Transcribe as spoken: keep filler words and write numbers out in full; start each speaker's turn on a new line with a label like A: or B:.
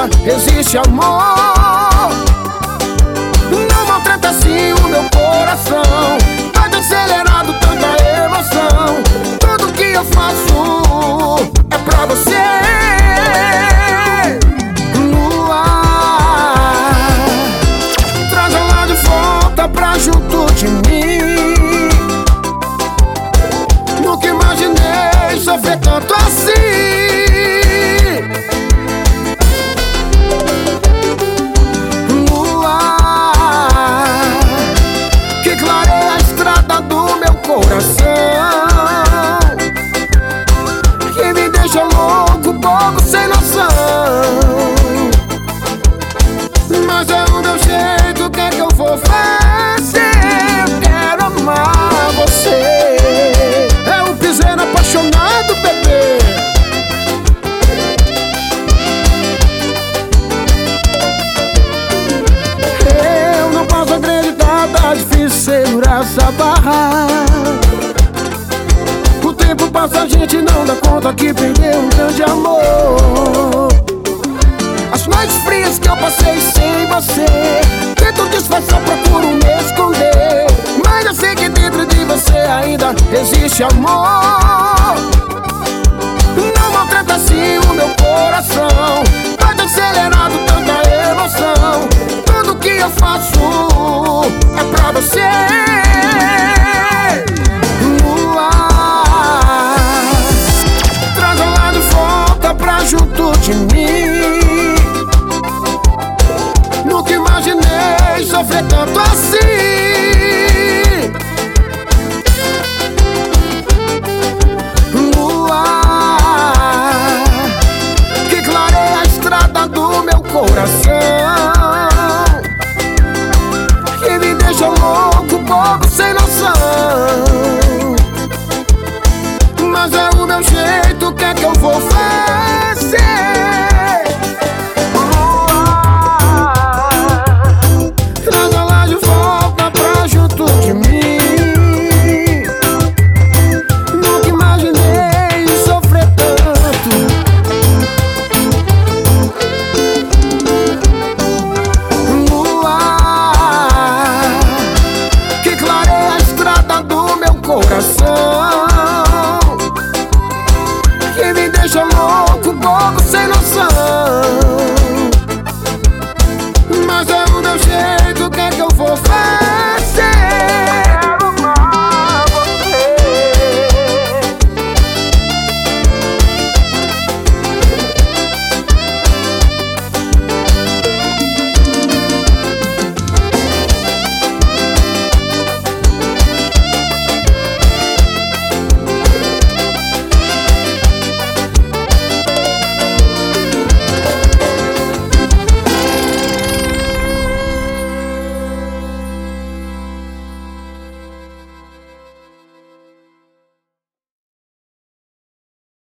A: ainda existe amor. Não maltrata assim o meu coração, tá acelerado tanta emoção. Tudo que eu faço é pra você. Lua, traz ela de volta pra junto de mim. Nunca imaginei sofrer tanto assim. Que me deixa louco, pouco sem noção. Mas é o meu jeito, o que é que eu vou fazer? Eu quero amar você. É um piseiro apaixonado, bebê. Eu não posso acreditar, tá difícil segurar essa barra. O tempo passa, a gente não dá conta que perdeu um grande amor. As noites frias que eu passei sem você, tento disfarçar, procuro me esconder, mas eu sei que dentro de você ainda existe amor.